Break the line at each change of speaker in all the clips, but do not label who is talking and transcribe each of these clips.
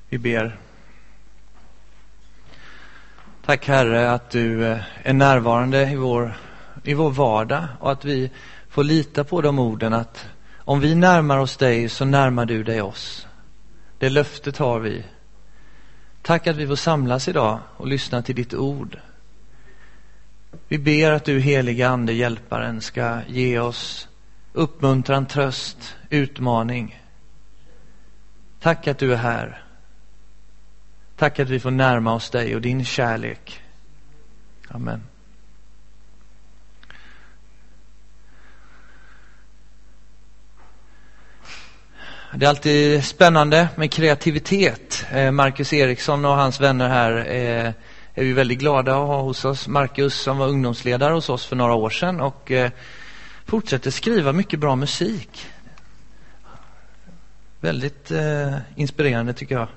Vi ber. Tack Herre att du är närvarande i vår vardag och att vi får lita på de orden att om vi närmar oss dig så närmar du dig oss. Det löftet har vi. Tack att vi får samlas idag och lyssna till ditt ord. Vi ber att du heliga ande hjälparen ska ge oss uppmuntran, tröst, utmaning. Tack att du är här. Tack att vi får närma oss dig och din kärlek. Amen. Det är alltid spännande med kreativitet. Marcus Eriksson och hans vänner här är vi väldigt glada att ha hos oss. Marcus som var ungdomsledare hos oss för några år sedan och fortsätter skriva mycket bra musik. Väldigt inspirerande tycker jag.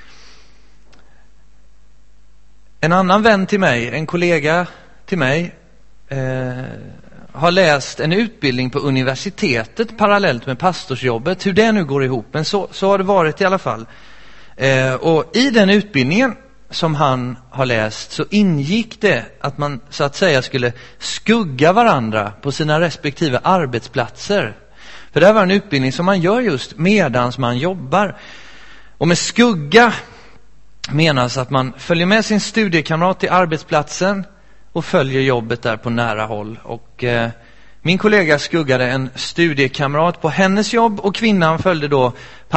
En annan vän till mig, en kollega till mig, har läst en utbildning på universitetet parallellt med pastorsjobbet. Hur det nu går ihop, men så har det varit i alla fall. Och i den utbildningen som han har läst så ingick det att man så att säga skulle skugga varandra på sina respektive arbetsplatser. För det här var en utbildning som man gör just medans man jobbar. Och med skugga menas att man följer med sin studiekamrat till arbetsplatsen och följer jobbet där på nära håll. Och min kollega skuggade en studiekamrat på hennes jobb och kvinnan följde då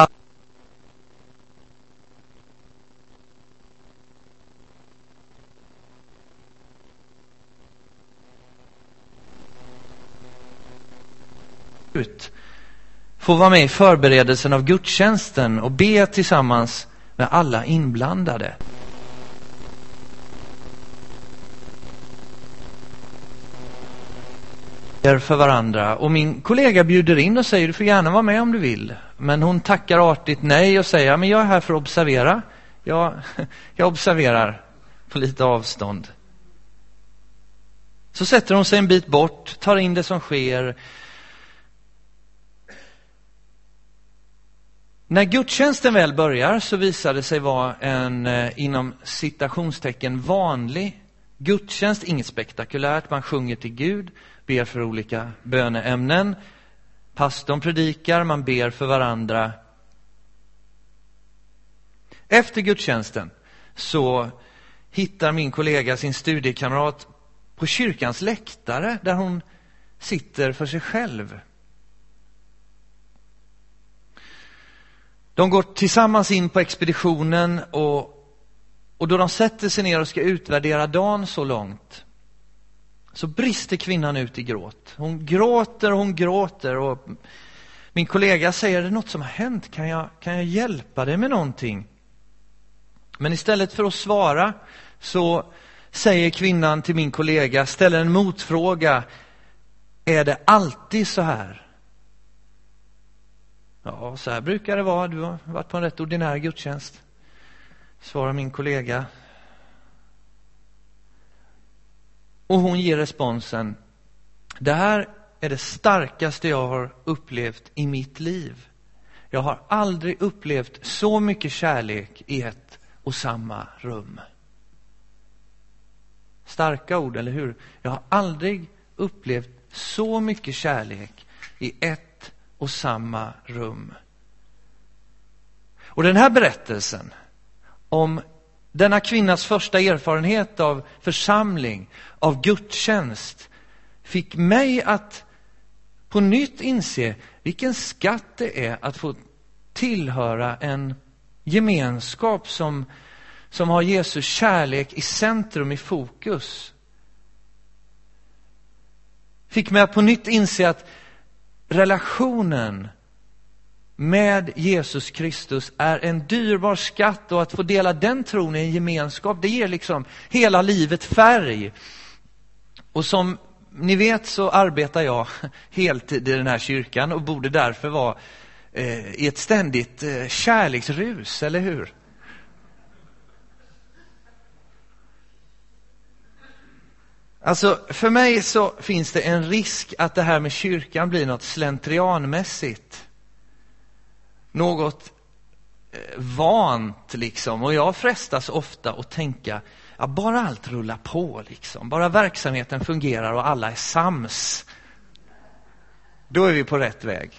få vara med i förberedelsen av gudstjänsten och be tillsammans med alla inblandade. För varandra. Och min kollega bjuder in och säger du får gärna vara med om du vill. Men hon tackar artigt nej och säger men jag är här för att observera. Jag observerar på lite avstånd. Så sätter hon sig en bit bort, tar in det som sker. När gudstjänsten väl börjar så visar det sig vara en inom citationstecken vanlig gudstjänst, inget spektakulärt. Man sjunger till Gud, ber för olika böneämnen. Pastorn predikar, man ber för varandra. Efter gudstjänsten så hittar min kollega sin studiekamrat på kyrkans läktare där hon sitter för sig själv. De går tillsammans in på expeditionen och då de sätter sig ner och ska utvärdera dagen så långt så brister kvinnan ut i gråt. Hon gråter och min kollega säger, är det något som har hänt? Kan jag hjälpa dig med någonting? Men istället för att svara så säger kvinnan till min kollega, ställer en motfråga. Är det alltid så här? Ja, så här brukar det vara. Du har varit på en rätt ordinär gudstjänst. Svarar min kollega. Och hon ger responsen. Det här är det starkaste jag har upplevt i mitt liv. Jag har aldrig upplevt så mycket kärlek i ett och samma rum. Starka ord, eller hur? Jag har aldrig upplevt så mycket kärlek i ett och samma rum. Och den här berättelsen om denna kvinnas första erfarenhet av församling, av gudstjänst, fick mig att på nytt inse vilken skatt det är att få tillhöra en gemenskap som har Jesus kärlek i centrum, i fokus. Fick mig att på nytt inse att relationen med Jesus Kristus är en dyrbar skatt och att få dela den tron i en gemenskap, det ger liksom hela livet färg. Och som ni vet så arbetar jag heltid i den här kyrkan och borde därför vara i ett ständigt kärleksrus, eller hur? Alltså för mig så finns det en risk att det här med kyrkan blir något slentrianmässigt. Något vant liksom. Och jag frestas ofta att tänka, ja, bara allt rullar på liksom. Bara verksamheten fungerar och alla är sams. Då är vi på rätt väg.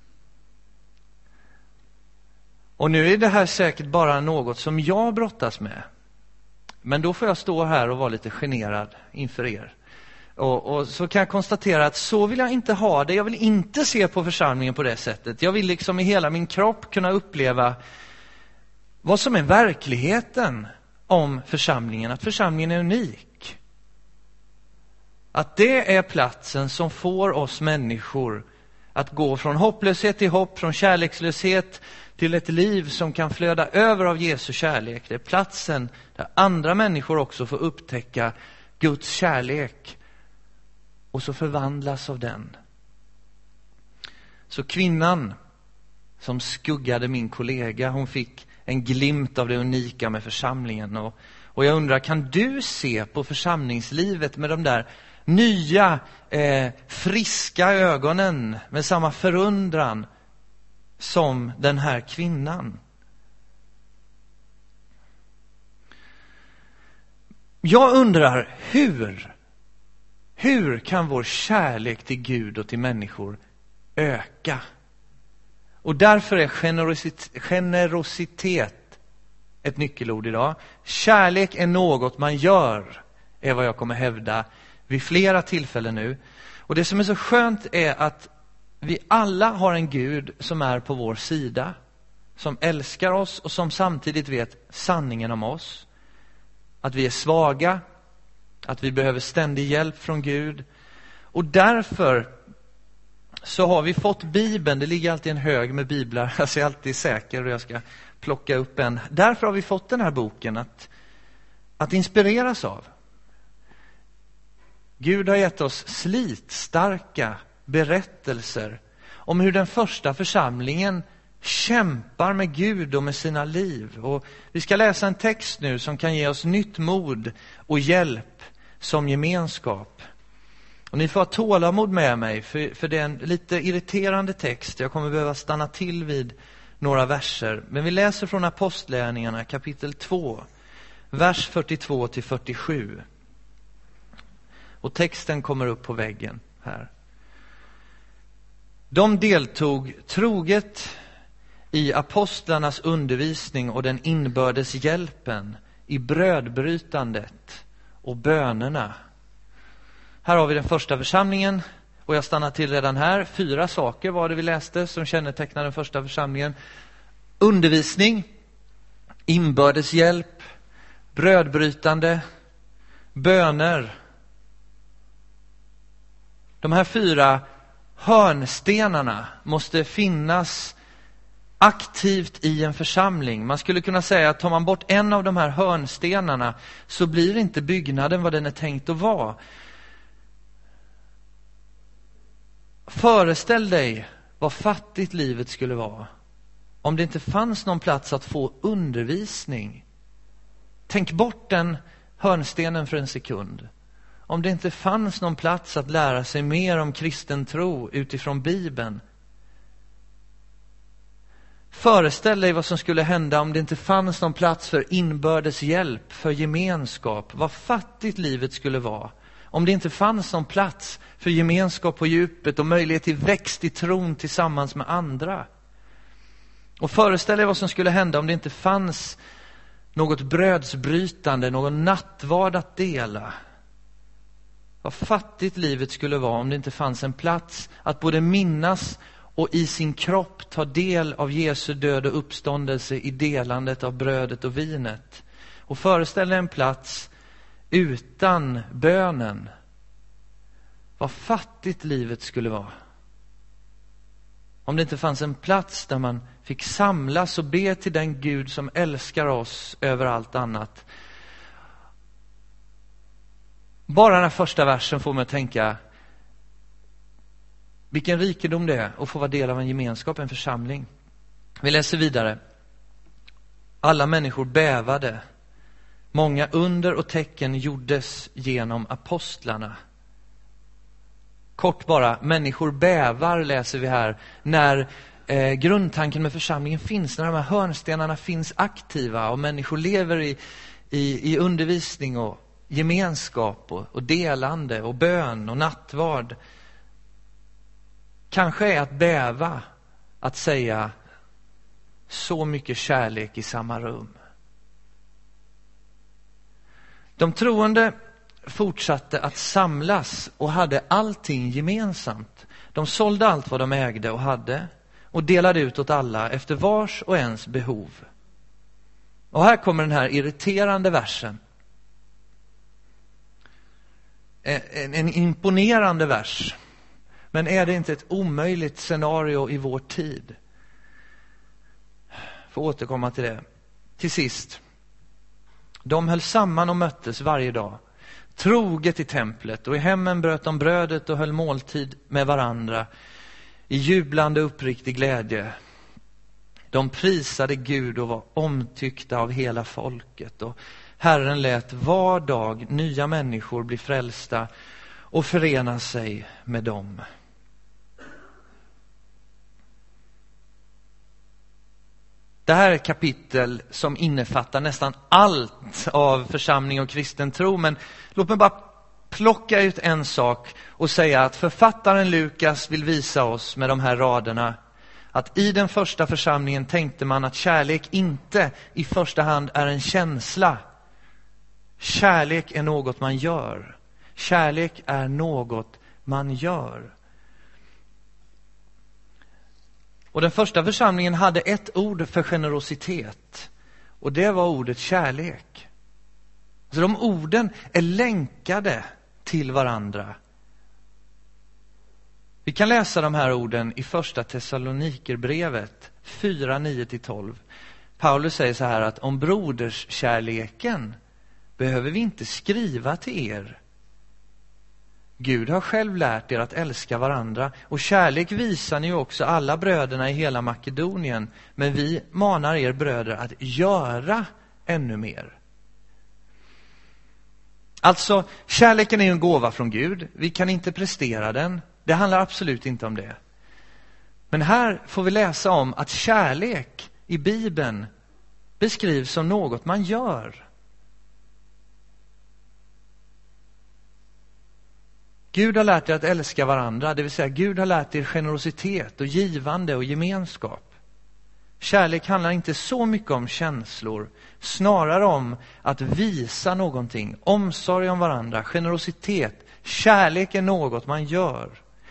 Och nu är det här säkert bara något som jag brottas med. Men då får jag stå här och vara lite generad inför er. Och så kan jag konstatera att så vill jag inte ha det. Jag vill inte se på församlingen på det sättet. Jag vill liksom i hela min kropp kunna uppleva vad som är verkligheten om församlingen. Att församlingen är unik. Att det är platsen som får oss människor att gå från hopplöshet till hopp, från kärlekslöshet till ett liv som kan flöda över av Jesu kärlek. Det är platsen där andra människor också får upptäcka Guds kärlek och så förvandlas av den. Så kvinnan som skuggade min kollega, hon fick en glimt av det unika med församlingen. Och jag undrar, kan du se på församlingslivet med de där nya, friska ögonen, med samma förundran som den här kvinnan? Jag undrar, hur kan vår kärlek till Gud och till människor öka? Och därför är generositet ett nyckelord idag. Kärlek är något man gör, är vad jag kommer hävda vid flera tillfällen nu. Och det som är så skönt är att vi alla har en Gud som är på vår sida, som älskar oss och som samtidigt vet sanningen om oss. Att vi är svaga, att vi behöver ständig hjälp från Gud. Och därför så har vi fått Bibeln. Det ligger alltid en hög med biblar. Jag är alltid säker och jag ska plocka upp en. Därför har vi fått den här boken att inspireras av. Gud har gett oss slitstarka berättelser om hur den första församlingen kämpar med Gud och med sina liv. Och vi ska läsa en text nu som kan ge oss nytt mod och hjälp som gemenskap. Och ni får ha tålamod med mig, för det är en lite irriterande text. Jag kommer behöva stanna till vid några verser. Men vi läser från Apostlagärningarna kapitel 2, vers 42 till 47. Och texten kommer upp på väggen här. De deltog troget i apostlarnas undervisning och den inbördes hjälpen, i brödbrytandet och bönerna. Här har vi den första församlingen och jag stannar till redan här. 4 saker var det vi läste som kännetecknar den första församlingen. Undervisning, inbördes hjälp, brödbrytande, böner. De här 4 hörnstenarna måste finnas aktivt i en församling. Man skulle kunna säga att tar man bort en av de här hörnstenarna så blir inte byggnaden vad den är tänkt att vara. Föreställ dig vad fattigt livet skulle vara om det inte fanns någon plats att få undervisning. Tänk bort den hörnstenen för en sekund. Om det inte fanns någon plats att lära sig mer om kristen tro utifrån Bibeln. Föreställ dig vad som skulle hända om det inte fanns någon plats för inbördes hjälp, för gemenskap. Vad fattigt livet skulle vara om det inte fanns någon plats för gemenskap på djupet och möjlighet till växt i tron tillsammans med andra. Och föreställ dig vad som skulle hända om det inte fanns något brödsbrytande, någon nattvard att dela. Vad fattigt livet skulle vara om det inte fanns en plats att både minnas och i sin kropp ta del av Jesu död och uppståndelse i delandet av brödet och vinet. Och föreställ dig en plats utan bönen. Vad fattigt livet skulle vara om det inte fanns en plats där man fick samlas och be till den Gud som älskar oss över allt annat. Bara den här första versen får mig att tänka vilken rikedom det är att få vara del av en gemenskap, en församling. Vi läser vidare. Alla människor bävade. Många under och tecken gjordes genom apostlarna. Kort bara, människor bävar läser vi här när grundtanken med församlingen finns, när de här hörnstenarna finns aktiva och människor lever i undervisning och gemenskap och delande och bön och nattvard, kanske är att bäva att säga så mycket kärlek i samma rum. De troende fortsatte att samlas och hade allting gemensamt. De sålde allt vad de ägde och hade och delade ut åt alla efter vars och ens behov. Och här kommer den här irriterande versen. En imponerande vers. Men är det inte ett omöjligt scenario i vår tid? Får återkomma till det. Till sist. De höll samman och möttes varje dag. Troget i templet, och i hemmen bröt de brödet och höll måltid med varandra i jublande uppriktig glädje. De prisade Gud och var omtyckta av hela folket, och Herren lät var dag nya människor bli frälsta och förena sig med dem. Det här är ett kapitel som innefattar nästan allt av församling och kristen tro. Men låt mig bara plocka ut en sak och säga att författaren Lukas vill visa oss med de här raderna att i den första församlingen tänkte man att kärlek inte i första hand är en känsla. Kärlek är något man gör. Kärlek är något man gör. Och den första församlingen hade ett ord för generositet. Och det var ordet kärlek. Så de orden är länkade till varandra. Vi kan läsa de här orden i första Thessalonikerbrevet 4, 9-12. Paulus säger så här att om broderskärleken behöver vi inte skriva till er. Gud har själv lärt er att älska varandra, och kärlek visar ni ju också alla bröderna i hela Makedonien. Men vi manar er bröder att göra ännu mer. Alltså, kärleken är ju en gåva från Gud. Vi kan inte prestera den. Det handlar absolut inte om det. Men här får vi läsa om att kärlek i Bibeln beskrivs som något man gör. Gud har lärt er att älska varandra, det vill säga Gud har lärt er generositet och givande och gemenskap. Kärlek handlar inte så mycket om känslor, snarare om att visa någonting, omsorg om varandra, generositet. Kärlek är något man gör.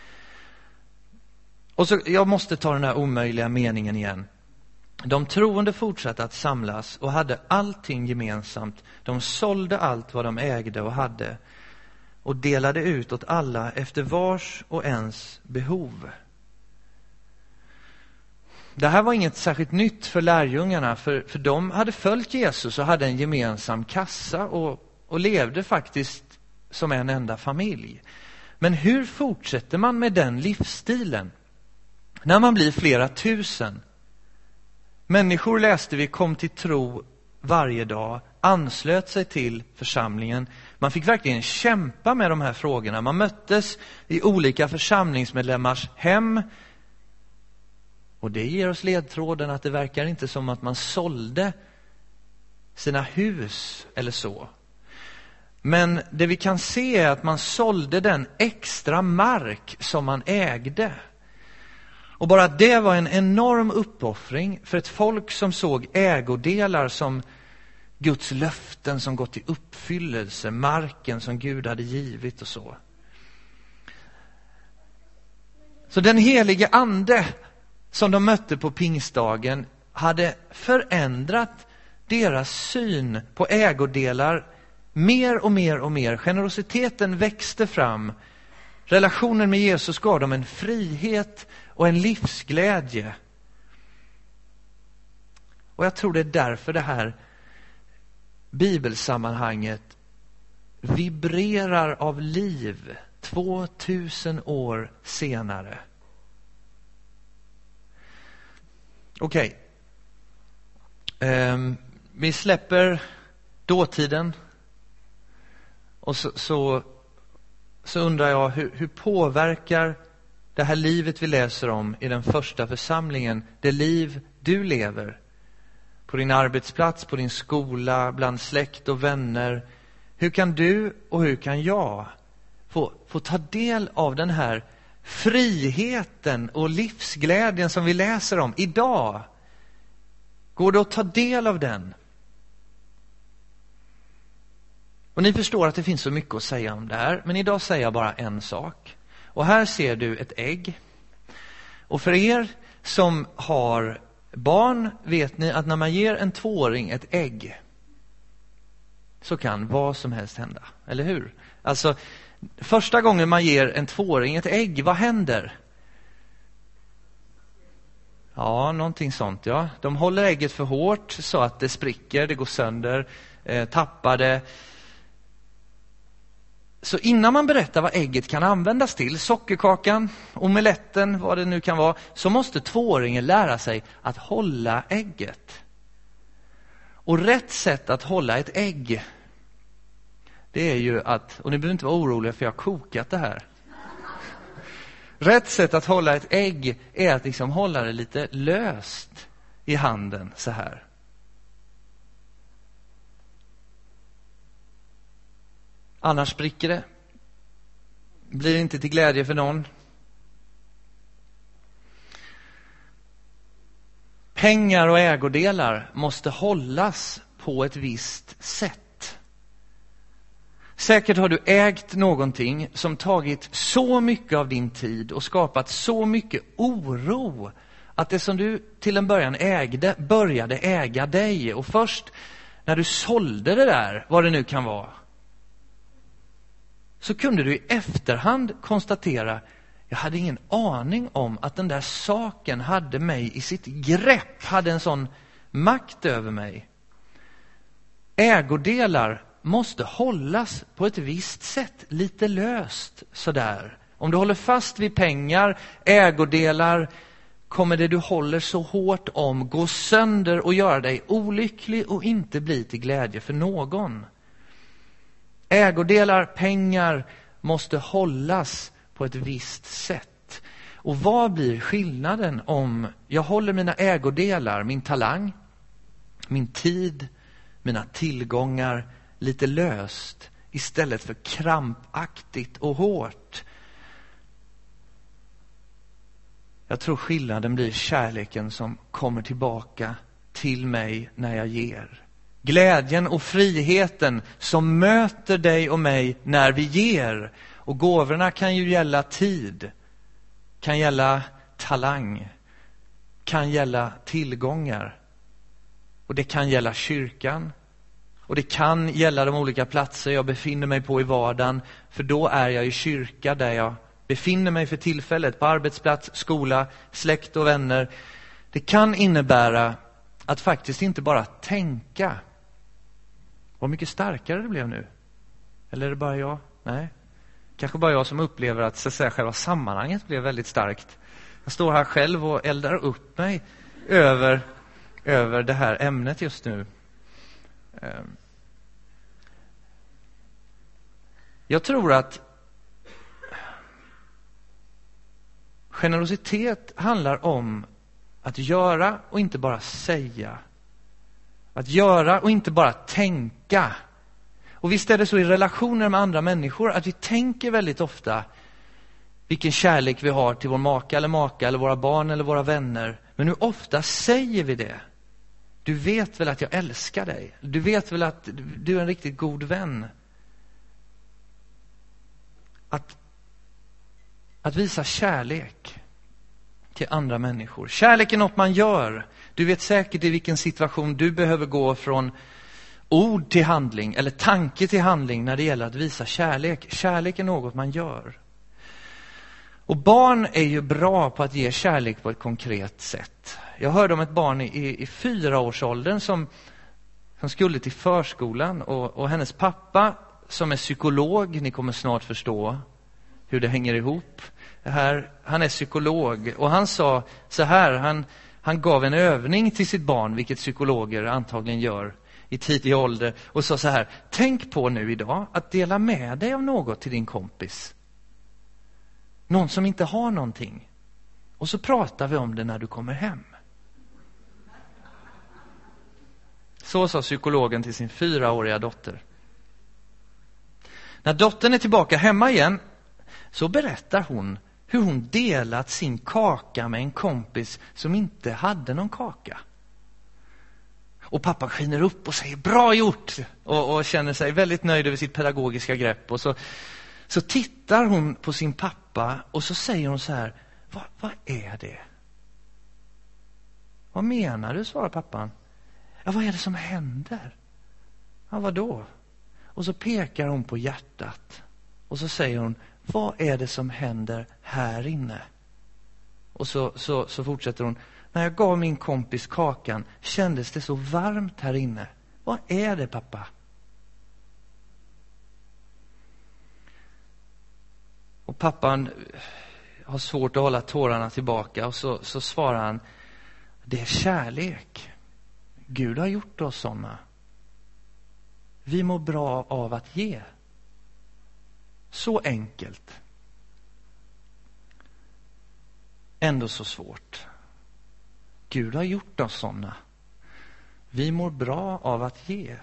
Och så, jag måste ta den här omöjliga meningen igen. De troende fortsatte att samlas och hade allting gemensamt. De sålde allt vad de ägde och hade och delade ut åt alla efter vars och ens behov. Det här var inget särskilt nytt för lärjungarna, för de hade följt Jesus och hade en gemensam kassa och levde faktiskt som en enda familj. Men hur fortsätter man med den livsstilen när man blir flera tusen? Människor, läste vi, kom till tro varje dag, anslöt sig till församlingen. Man fick verkligen kämpa med de här frågorna. Man möttes i olika församlingsmedlemmars hem. Och det ger oss ledtråden att det verkar inte som att man sålde sina hus eller så. Men det vi kan se är att man sålde den extra mark som man ägde. Och bara det var en enorm uppoffring för ett folk som såg ägodelar som Guds löften som gått i uppfyllelse, marken som Gud hade givit och så. Så den helige ande som de mötte på pingstdagen hade förändrat deras syn på ägodelar mer och mer och mer. Generositeten växte fram. Relationen med Jesus gav dem en frihet och en livsglädje. Och jag tror det är därför det här bibelsammanhanget vibrerar av liv 2000 år senare. Okej. Vi släpper dåtiden. Och så undrar jag, hur påverkar Det här livet vi läser om i den första församlingen, det liv du lever på din arbetsplats, på din skola, bland släkt och vänner. Hur kan du och hur kan jag få ta del av den här friheten och livsglädjen som vi läser om idag? Går det att ta del av den? Och ni förstår att det finns så mycket att säga om det här, men idag säger jag bara en sak. Och här ser du ett ägg. Och för er som har barn vet ni att när man ger en 2-åring ett ägg så kan vad som helst hända, eller hur? Alltså, första gången man ger en 2-åring ett ägg, vad händer? Ja, någonting sånt, ja. De håller ägget för hårt så att det spricker, det går sönder, tappar det. Så innan man berättar vad ägget kan användas till, sockerkakan, omeletten, vad det nu kan vara, så måste 2-åringen lära sig att hålla ägget. Och rätt sätt att hålla ett ägg, det är ju att, och ni behöver inte vara oroliga för jag har kokat det här. Rätt sätt att hålla ett ägg är att liksom hålla det lite löst i handen så här. Annars spricker det. Blir inte till glädje för någon. Pengar och ägodelar måste hållas på ett visst sätt. Säkert har du ägt någonting som tagit så mycket av din tid och skapat så mycket oro att det som du till en början ägde började äga dig. Och först när du sålde det där, vad det nu kan vara, så kunde du i efterhand konstatera, jag hade ingen aning om att den där saken hade mig i sitt grepp, hade en sån makt över mig. Ägodelar måste hållas på ett visst sätt, lite löst sådär. Om du håller fast vid pengar, ägodelar, kommer det du håller så hårt om gå sönder och göra dig olycklig och inte bli till glädje för någon. Ägodelar, pengar måste hållas på ett visst sätt. Och vad blir skillnaden om jag håller mina ägodelar, min talang, min tid, mina tillgångar lite löst istället för krampaktigt och hårt? Jag tror skillnaden blir kärleken som kommer tillbaka till mig när jag ger. Glädjen och friheten som möter dig och mig när vi ger. Och gåvorna kan ju gälla tid, kan gälla talang, kan gälla tillgångar. Och det kan gälla kyrkan. Och det kan gälla de olika platser jag befinner mig på i vardagen. För då är jag i kyrka där jag befinner mig för tillfället. På arbetsplats, skola, släkt och vänner. Det kan innebära att faktiskt inte bara tänka. Vad mycket starkare det blev nu. Eller är det bara jag? Nej. Kanske bara jag som upplever att så att säga, själva sammanhanget blev väldigt starkt. Jag står här själv och eldar upp mig över det här ämnet just nu. Jag tror att generositet handlar om att göra och inte bara säga. Att göra och inte bara tänka. Och visst är det så i relationer med andra människor att vi tänker väldigt ofta vilken kärlek vi har till vår maka eller våra barn eller våra vänner. Men hur ofta säger vi det? Du vet väl att jag älskar dig? Du vet väl att du är en riktigt god vän? Att visa kärlek till andra människor. Kärlek är något man gör. Du vet säkert i vilken situation du behöver gå från ord till handling eller tanke till handling när det gäller att visa kärlek. Kärlek är något man gör. Och barn är ju bra på att ge kärlek på ett konkret sätt. Jag hörde om ett barn i 4-årsåldern som skulle till förskolan och hennes pappa som är psykolog, ni kommer snart förstå hur det hänger ihop. Han är psykolog och han sa så här, han gav en övning till sitt barn, vilket psykologer antagligen gör i tidig ålder, och sa så här: tänk på nu idag att dela med dig av något till din kompis. Någon som inte har någonting. Och så pratar vi om det när du kommer hem. Så sa psykologen till sin 4-åriga dotter. När dottern är tillbaka hemma igen så berättar hon hur hon delat sin kaka med en kompis som inte hade någon kaka. Och pappa skiner upp och säger bra gjort och känner sig väldigt nöjd över sitt pedagogiska grepp. Och så tittar hon på sin pappa och så säger hon så här, vad är det? Vad menar du, svarar pappan. Ja, vad är det som händer? Ja, vadå? Och så pekar hon på hjärtat. Och så säger hon, vad är det som händer här inne? Och så fortsätter hon, när jag gav min kompis kakan kändes det så varmt här inne. Vad är det, pappa? Och pappan har svårt att hålla tårarna tillbaka och så svarar han, det är kärlek. Gud har gjort oss såna. Vi mår bra av att ge. Så enkelt. Ändå så svårt. Gud har gjort oss såna. Vi mår bra av att ge.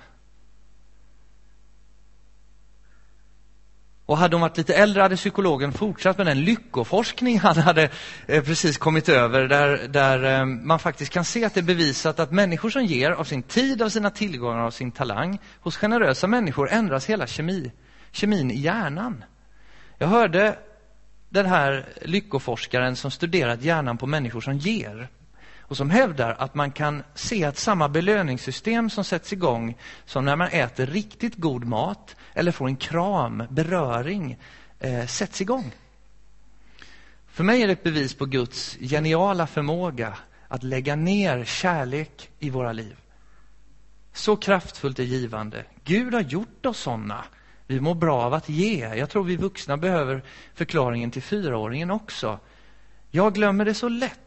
Och hade hon varit lite äldre hade psykologen fortsatt med den lyckoforskning han hade precis kommit över. Där man faktiskt kan se att det är bevisat att människor som ger av sin tid, av sina tillgångar, av sin talang. Hos generösa människor ändras hela kemin i hjärnan. Jag hörde den här lyckoforskaren som studerat hjärnan på människor som ger. Och som hävdar att man kan se att samma belöningssystem som sätts igång som när man äter riktigt god mat eller får en kram, beröring, sätts igång. För mig är det ett bevis på Guds geniala förmåga att lägga ner kärlek i våra liv. Så kraftfullt är givande. Gud har gjort oss såna. Vi mår bra av att ge. Jag tror vi vuxna behöver förklaringen till 4-åringen också. Jag glömmer det så lätt.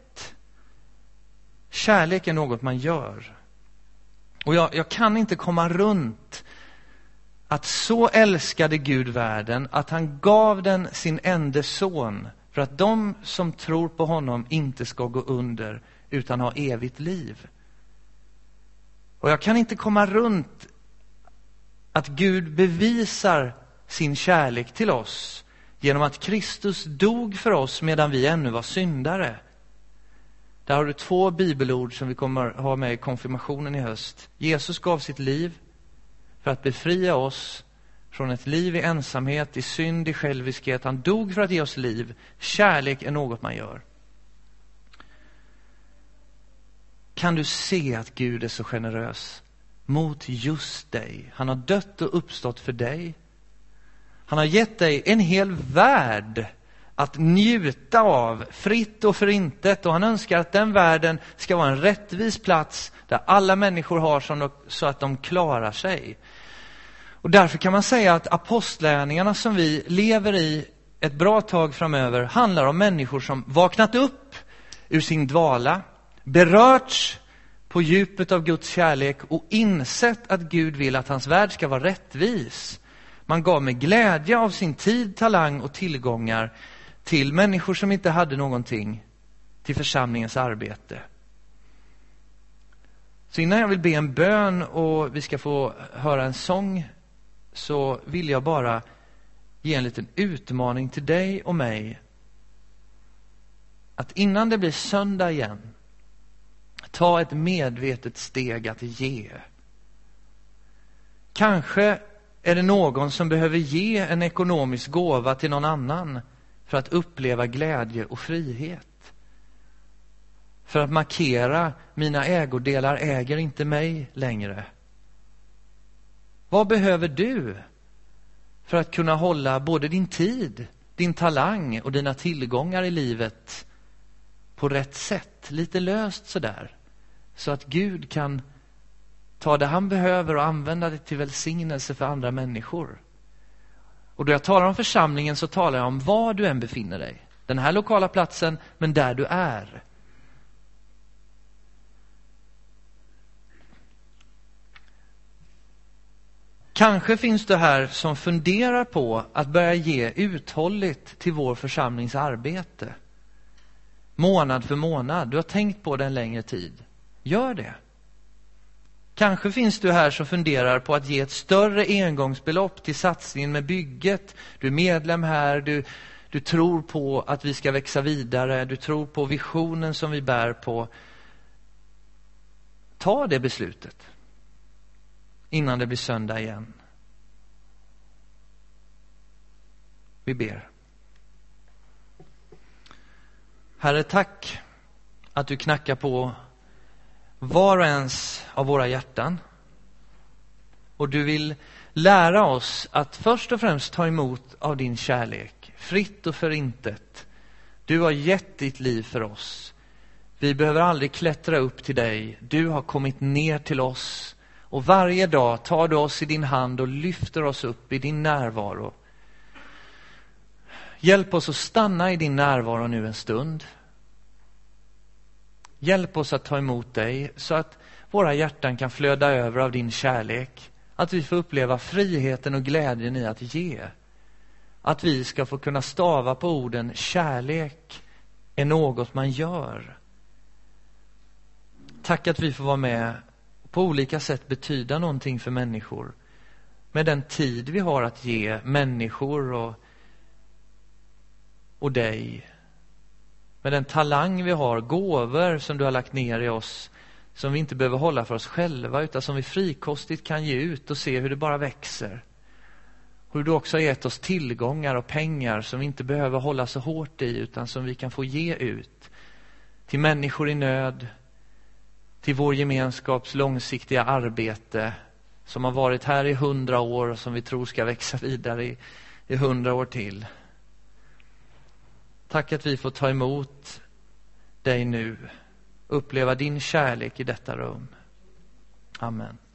Kärlek är något man gör. Och jag kan inte komma runt att så älskade Gud världen att han gav den sin enda son för att de som tror på honom inte ska gå under utan ha evigt liv. Och jag kan inte komma runt att Gud bevisar sin kärlek till oss genom att Kristus dog för oss medan vi ännu var syndare. Där har du 2 bibelord som vi kommer ha med i konfirmationen i höst. Jesus gav sitt liv för att befria oss från ett liv i ensamhet, i synd, i själviskhet. Han dog för att ge oss liv. Kärlek är något man gör. Kan du se att Gud är så generös mot just dig? Han har dött och uppstått för dig. Han har gett dig en hel värld att njuta av, fritt och förintet. Och han önskar att den världen ska vara en rättvis plats där alla människor har så att de klarar sig. Och därför kan man säga att apostlärningarna som vi lever i ett bra tag framöver handlar om människor som vaknat upp ur sin dvala, berörts på djupet av Guds kärlek och insett att Gud vill att hans värld ska vara rättvis. Man gav med glädje av sin tid, talang och tillgångar till människor som inte hade någonting, till församlingens arbete. Så innan jag vill be en bön och vi ska få höra en sång så vill jag bara ge en liten utmaning till dig och mig. Att innan det blir söndag igen, ta ett medvetet steg att ge. Kanske är det någon som behöver ge en ekonomisk gåva till någon annan för att uppleva glädje och frihet. För att markera, mina ägodelar äger inte mig längre. Vad behöver du för att kunna hålla både din tid, din talang och dina tillgångar i livet på rätt sätt? Lite löst sådär. Så att Gud kan ta det han behöver och använda det till välsignelse för andra människor. Och då jag talar om församlingen så talar jag om var du än befinner dig. Den här lokala platsen, men där du är. Kanske finns det här som funderar på att börja ge uthålligt till vår församlings arbete. Månad för månad. Du har tänkt på det en längre tid. Gör det. Kanske finns du här som funderar på att ge ett större engångsbelopp till satsningen med bygget. Du är medlem här, du tror på att vi ska växa vidare, du tror på visionen som vi bär på. Ta det beslutet innan det blir söndag igen. Vi ber. Herre, tack att du knackar på var och ens av våra hjärtan. Och du vill lära oss att först och främst ta emot av din kärlek, fritt och förintet. Du har gett ditt liv för oss. Vi behöver aldrig klättra upp till dig. Du har kommit ner till oss. Och varje dag tar du oss i din hand och lyfter oss upp i din närvaro. Hjälp oss att stanna i din närvaro nu en stund. Hjälp oss att ta emot dig så att våra hjärtan kan flöda över av din kärlek. Att vi får uppleva friheten och glädjen i att ge. Att vi ska få kunna stava på orden kärlek är något man gör. Tack att vi får vara med på olika sätt betyda någonting för människor. Med den tid vi har att ge människor och dig. Med den talang vi har, gåvor som du har lagt ner i oss. Som vi inte behöver hålla för oss själva utan som vi frikostigt kan ge ut och se hur det bara växer. Hur du också har gett oss tillgångar och pengar som vi inte behöver hålla så hårt i utan som vi kan få ge ut. Till människor i nöd. Till vår gemenskaps långsiktiga arbete som har varit här i 100 år och som vi tror ska växa vidare i 100 år till. Tack att vi får ta emot dig nu. Uppleva din kärlek i detta rum. Amen.